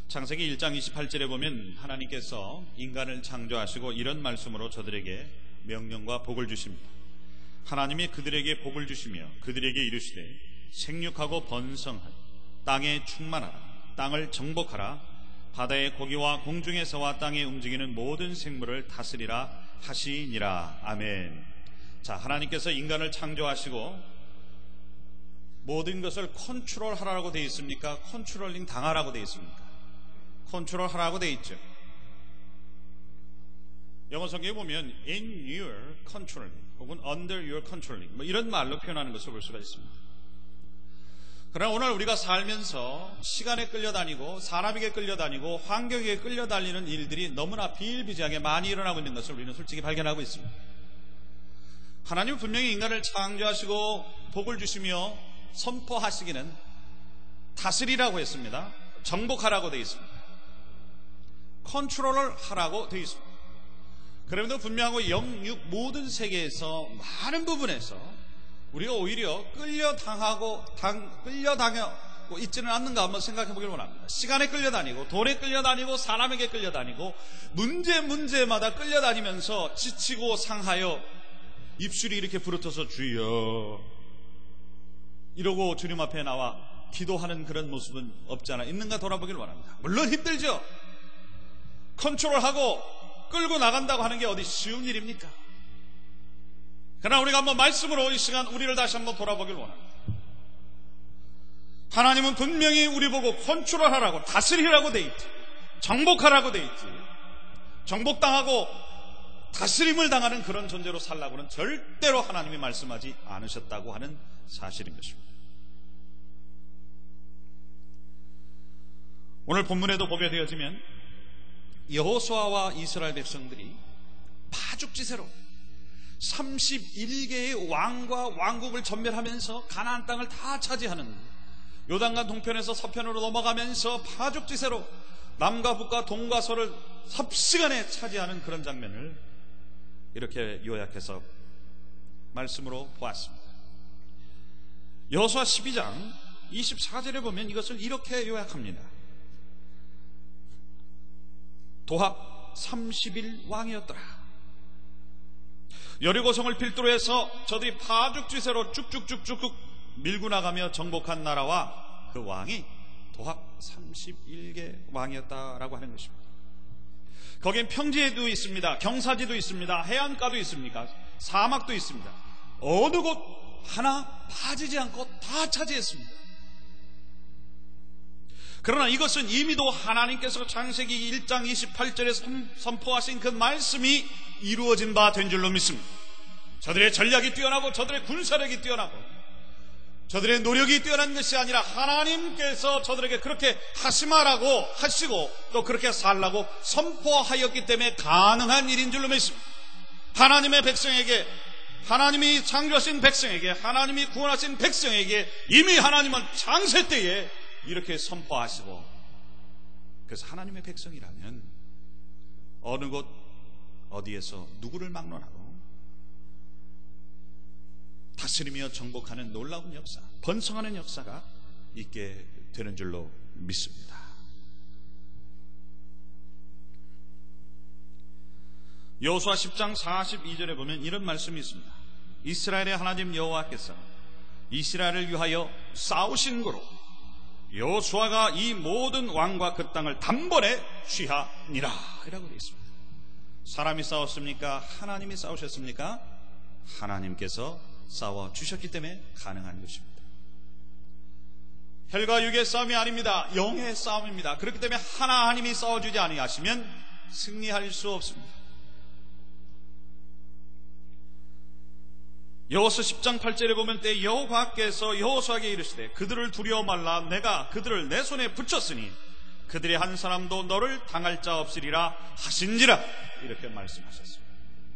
창세기 1장 28절에 보면 하나님께서 인간을 창조하시고 이런 말씀으로 저들에게 명령과 복을 주십니다. 하나님이 그들에게 복을 주시며 그들에게 이르시되 생육하고 번성하라, 땅에 충만하라, 땅을 정복하라, 바다의 고기와 공중에서와 땅에 움직이는 모든 생물을 다스리라 하시니라. 아멘. 자, 하나님께서 인간을 창조하시고 모든 것을 컨트롤하라고 되어 있습니까? 컨트롤링 당하라고 되어 있습니까? 컨트롤하라고 되어 있죠. 영어 성경에 보면 in your controlling 혹은 under your controlling 뭐 이런 말로 표현하는 것을 볼 수가 있습니다. 그러나 오늘 우리가 살면서 시간에 끌려다니고 사람에게 끌려다니고 환경에 끌려다니는 일들이 너무나 비일비재하게 많이 일어나고 있는 것을 우리는 솔직히 발견하고 있습니다. 하나님은 분명히 인간을 창조하시고 복을 주시며 선포하시기는 다스리라고 했습니다. 정복하라고 되어 있습니다. 컨트롤을 하라고 되어 있습니다. 그럼에도 분명하고 영육 모든 세계에서 많은 부분에서 우리가 오히려 끌려당하고 있지는 않는가 한번 생각해 보길 원합니다. 시간에 끌려다니고 돈에 끌려다니고 사람에게 끌려다니고 문제마다 끌려다니면서 지치고 상하여 입술이 이렇게 부르터서 주여 이러고 주님 앞에 나와 기도하는 그런 모습은 없지 않아 있는가 돌아보길 원합니다. 물론 힘들죠. 컨트롤하고 끌고 나간다고 하는 게 어디 쉬운 일입니까? 그러나 우리가 한번 말씀으로 이 시간 우리를 다시 한번 돌아보길 원합니다. 하나님은 분명히 우리 보고 컨트롤하라고 다스리라고 돼 있지, 정복하라고 돼 있지, 정복당하고 다스림을 당하는 그런 존재로 살라고는 절대로 하나님이 말씀하지 않으셨다고 하는 사실인 것입니다. 오늘 본문에도 보게 되어지면 여호수아와 이스라엘 백성들이 파죽지세로 31개의 왕과 왕국을 전멸하면서 가나안 땅을 다 차지하는, 요단강 동편에서 서편으로 넘어가면서 파죽지세로 남과 북과 동과 서를 삽시간에 차지하는 그런 장면을 이렇게 요약해서 말씀으로 보았습니다. 여호수아 12장 24절에 보면 이것을 이렇게 요약합니다. 도합 30일 왕이었더라. 여리고성을 필두로 해서 저들이 파죽지세로 쭉쭉쭉쭉 밀고 나가며 정복한 나라와 그 왕이 도합 31개 왕이었다라고 하는 것입니다. 거기엔 평지에도 있습니다. 경사지도 있습니다. 해안가도 있습니까? 사막도 있습니다. 어느 곳 하나 빠지지 않고 다 차지했습니다. 그러나 이것은 이미도 하나님께서 창세기 1장 28절에 선포하신 그 말씀이 이루어진 바 된 줄로 믿습니다. 저들의 전략이 뛰어나고 저들의 군사력이 뛰어나고 저들의 노력이 뛰어난 것이 아니라 하나님께서 저들에게 그렇게 하시마라고 하시고 또 그렇게 살라고 선포하였기 때문에 가능한 일인 줄로 믿습니다. 하나님의 백성에게, 하나님이 창조하신 백성에게, 하나님이 구원하신 백성에게 이미 하나님은 창세 때에 이렇게 선포하시고, 그래서 하나님의 백성이라면 어느 곳 어디에서 누구를 막론하고 다스리며 정복하는 놀라운 역사, 번성하는 역사가 있게 되는 줄로 믿습니다. 여호수아 10장 42절에 보면 이런 말씀이 있습니다. 이스라엘의 하나님 여호와께서 이스라엘을 위하여 싸우신 거로 여호수아가 이 모든 왕과 그 땅을 단번에 취하니라 이라고 되어 있습니다. 사람이 싸웠습니까? 하나님이 싸우셨습니까? 하나님께서 싸워주셨기 때문에 가능한 것입니다. 혈과 육의 싸움이 아닙니다. 영의 싸움입니다. 그렇기 때문에 하나님이 싸워주지 아니하시면 승리할 수 없습니다. 여호수아 10장 8절에 보면 때 여호와께서 여호수아에게 이르시되 그들을 두려워 말라. 내가 그들을 내 손에 붙였으니 그들의 한 사람도 너를 당할 자 없으리라 하신지라 이렇게 말씀하셨습니다.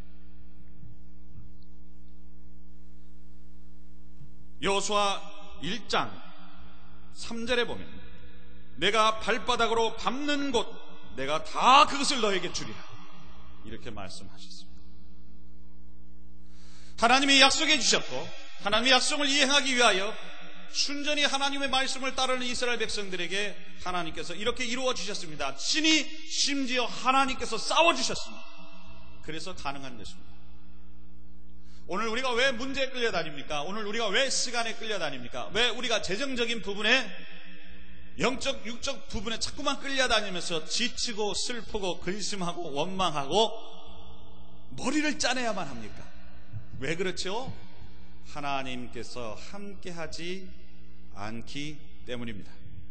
여호수아 1장 3절에 보면 내가 발바닥으로 밟는 곳 내가 다 그것을 너에게 주리라 이렇게 말씀하셨습니다. 하나님이 약속해 주셨고 하나님의 약속을 이행하기 위하여 순전히 하나님의 말씀을 따르는 이스라엘 백성들에게 하나님께서 이렇게 이루어 주셨습니다. 친히 심지어 하나님께서 싸워 주셨습니다. 그래서 가능한 것입니다. 오늘 우리가 왜 문제에 끌려다닙니까? 오늘 우리가 왜 시간에 끌려다닙니까? 왜 우리가 재정적인 부분에, 영적 육적 부분에 자꾸만 끌려다니면서 지치고 슬프고 근심하고 원망하고 머리를 짜내야만 합니까? 왜 그렇죠? 하나님께서 함께하지 않기 때문입니다.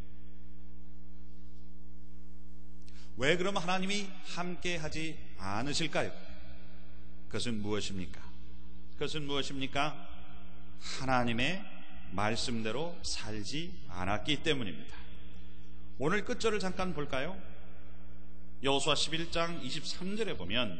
왜 그러면 하나님이 함께하지 않으실까요? 그것은 무엇입니까? 그것은 무엇입니까? 하나님의 말씀대로 살지 않았기 때문입니다. 오늘 끝절을 잠깐 볼까요? 여호수아 11장 23절에 보면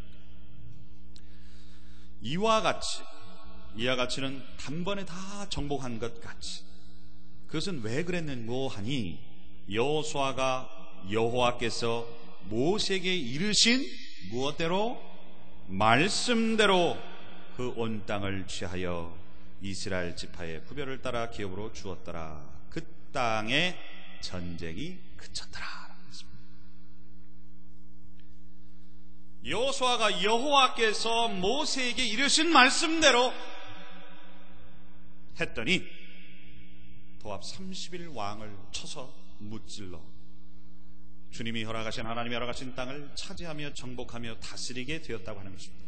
이와 같이는 단번에 다 정복한 것 같이. 그것은 왜 그랬는고 하니 여호수아가 여호와께서 모세에게 이르신 무엇대로? 말씀대로 그 온 땅을 취하여 이스라엘 지파의 부별을 따라 기업으로 주었더라. 그 땅에 전쟁이 그쳤더라. 여호수아가 여호와께서 모세에게 이르신 말씀대로 했더니 도합 30일 왕을 쳐서 무찔러 주님이 허락하신, 하나님이 허락하신 땅을 차지하며 정복하며 다스리게 되었다고 하는 것입니다.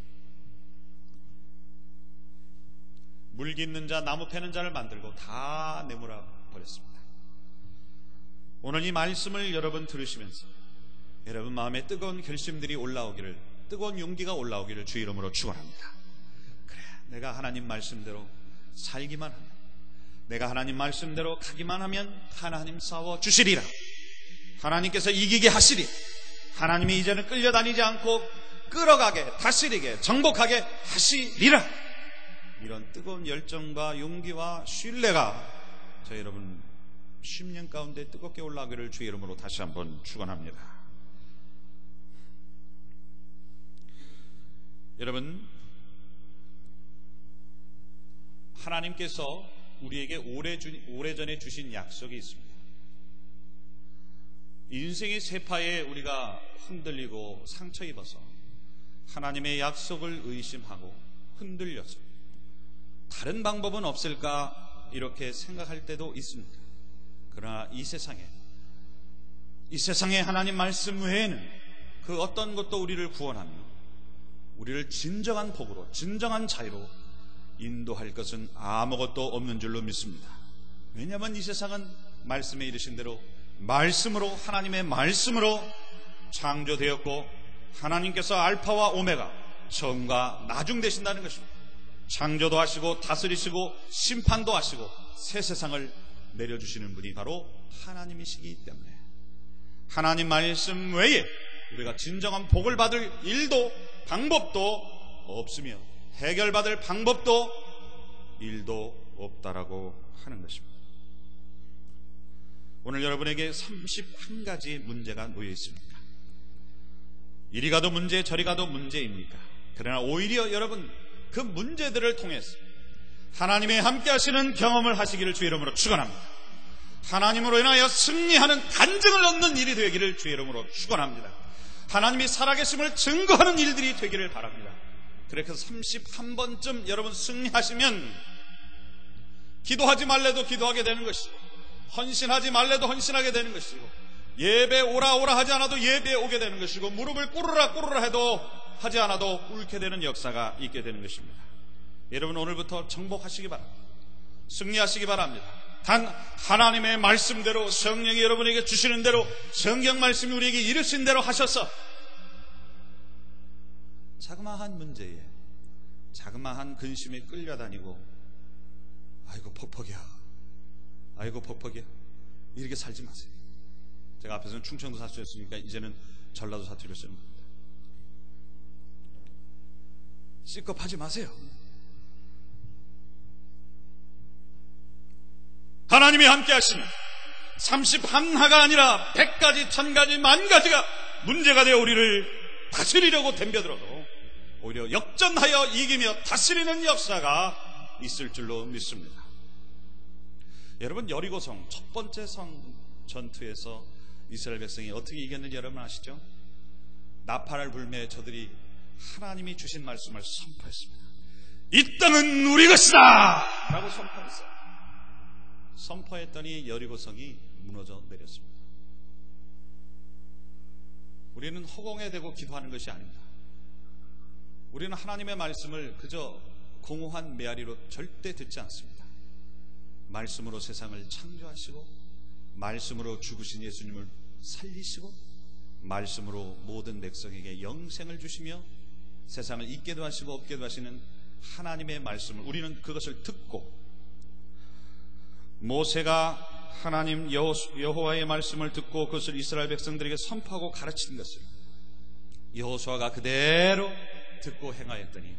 물기 있는 자, 나무 패는 자를 만들고 다 내몰아 버렸습니다. 오늘 이 말씀을 여러분 들으시면서 여러분 마음에 뜨거운 결심들이 올라오기를, 뜨거운 용기가 올라오기를 주 이름으로 축원합니다. 그래, 내가 하나님 말씀대로 살기만 하면, 내가 하나님 말씀대로 가기만 하면 하나님 싸워 주시리라. 하나님께서 이기게 하시리. 하나님이 이제는 끌려다니지 않고 끌어가게, 다스리게, 정복하게 하시리라. 이런 뜨거운 열정과 용기와 신뢰가 저희 여러분 10년 가운데 뜨겁게 올라가기를 주 이름으로 다시 한번 축원합니다. 여러분, 하나님께서 우리에게 오래전에 주신 약속이 있습니다. 인생의 세파에 우리가 흔들리고 상처 입어서 하나님의 약속을 의심하고 흔들려서 다른 방법은 없을까 이렇게 생각할 때도 있습니다. 그러나 이 세상에 하나님 말씀 외에는 그 어떤 것도 우리를 구원하며 우리를 진정한 복으로, 진정한 자유로 인도할 것은 아무것도 없는 줄로 믿습니다. 왜냐하면 이 세상은 말씀에 이르신 대로 말씀으로, 하나님의 말씀으로 창조되었고 하나님께서 알파와 오메가, 처음과 나중 되신다는 것입니다. 창조도 하시고 다스리시고 심판도 하시고 새 세상을 내려주시는 분이 바로 하나님이시기 때문에 하나님 말씀 외에 우리가 진정한 복을 받을 일도 방법도 없으며 해결받을 방법도 일도 없다라고 하는 것입니다. 오늘 여러분에게 31가지 문제가 놓여 있습니다. 이리 가도 문제, 저리 가도 문제입니까? 그러나 오히려 여러분 그 문제들을 통해서 하나님의 함께 하시는 경험을 하시기를 주 이름으로 축원합니다. 하나님으로 인하여 승리하는 간증을 얻는 일이 되기를 주 이름으로 축원합니다. 하나님이 살아계심을 증거하는 일들이 되기를 바랍니다. 그래서 31번쯤 여러분 승리하시면 기도하지 말래도 기도하게 되는 것이고 헌신하지 말래도 헌신하게 되는 것이고 예배 오라 하지 않아도 예배에 오게 되는 것이고 무릎을 꿇으라 해도 하지 않아도 꿇게 되는 역사가 있게 되는 것입니다. 여러분 오늘부터 정복하시기 바랍니다. 승리하시기 바랍니다. 단 하나님의 말씀대로 성령이 여러분에게 주시는 대로 성경 말씀이 우리에게 이르신 대로 하셔서 자그마한 문제에 자그마한 근심에 끌려다니고 아이고 퍽퍽이야 이렇게 살지 마세요. 제가 앞에서는 충청도 사투리였으니까 이제는 전라도 사투리를 쓰는 겁니다. 찌껍하지 마세요. 하나님이 함께 하시면 31하가 아니라 100가지, 1000가지, 10,000가지가 문제가 되어 우리를 다스리려고 덤벼들어도 오히려 역전하여 이기며 다스리는 역사가 있을 줄로 믿습니다. 여러분, 여리고성 첫 번째 성 전투에서 이스라엘 백성이 어떻게 이겼는지 여러분 아시죠? 나팔을 불며 저들이 하나님이 주신 말씀을 선포했습니다. 이 땅은 우리 것이다! 라고 선포했어요. 선포했더니 여리고성이 무너져 내렸습니다. 우리는 허공에 대고 기도하는 것이 아닙니다. 우리는 하나님의 말씀을 그저 공허한 메아리로 절대 듣지 않습니다. 말씀으로 세상을 창조하시고, 말씀으로 죽으신 예수님을 살리시고, 말씀으로 모든 백성에게 영생을 주시며 세상을 있게도 하시고 없게도 하시는 하나님의 말씀을 우리는 그것을 듣고, 모세가 하나님 여호와의 말씀을 듣고 그것을 이스라엘 백성들에게 선포하고 가르친 것을 여호수아가 그대로 듣고 행하였더니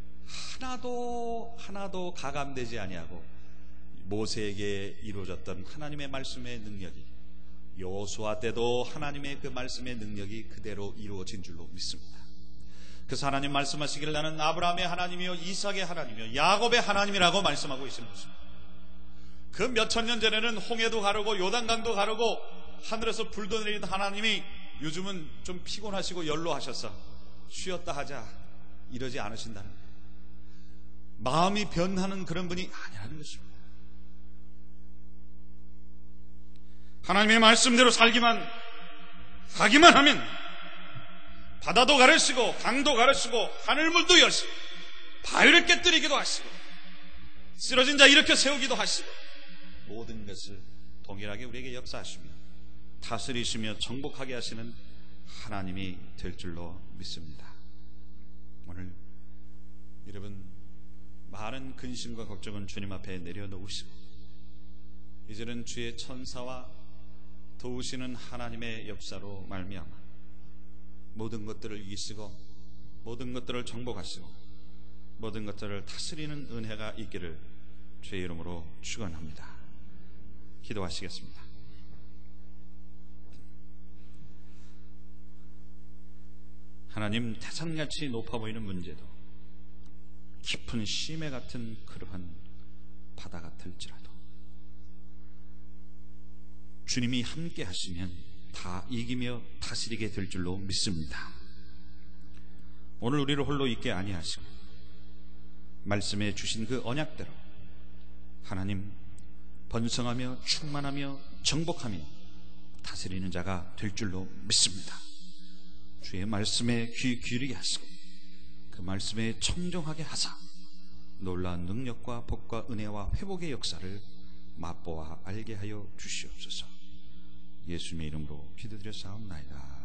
하나도 가감되지 아니하고 모세에게 이루어졌던 하나님의 말씀의 능력이 여호수아 때도 하나님의 그 말씀의 능력이 그대로 이루어진 줄로 믿습니다. 그래서 하나님 말씀하시기를 나는 아브라함의 하나님이요 이삭의 하나님이요 야곱의 하나님이라고 말씀하고 계시는 것입니다. 그 몇천 년 전에는 홍해도 가르고 요단강도 가르고 하늘에서 불도 내리던 하나님이 요즘은 좀 피곤하시고 연로하셔서 쉬었다 하자 이러지 않으신다는 거예요. 마음이 변하는 그런 분이 아니라는 것입니다. 하나님의 말씀대로 살기만 하기만 하면 바다도 가르시고 강도 가르시고 하늘물도 여시고 바위를 깨뜨리기도 하시고 쓰러진 자 일으켜 세우기도 하시고 모든 것을 동일하게 우리에게 역사하시며 다스리시며 정복하게 하시는 하나님이 될 줄로 믿습니다. 오늘 여러분 많은 근심과 걱정은 주님 앞에 내려놓으시고 이제는 주의 천사와 도우시는 하나님의 역사로 말미암아 모든 것들을 이기시고 모든 것들을 정복하시고 모든 것들을 다스리는 은혜가 있기를 주의 이름으로 축원합니다. 기도하시겠습니다. 하나님, 태산같이 높아 보이는 문제도 깊은 심해 같은 그러한 바다 같을지라도 주님이 함께 하시면 다 이기며 다스리게 될 줄로 믿습니다. 오늘 우리를 홀로 있게 아니하시고 말씀해 주신 그 언약대로 하나님 번성하며 충만하며 정복하며 다스리는 자가 될 줄로 믿습니다. 주의 말씀에 귀 기울이게 하시고 그 말씀에 청정하게 하사 놀라운 능력과 복과 은혜와 회복의 역사를 맛보아 알게 하여 주시옵소서. 예수님의 이름으로 기도드려 사옵나이다.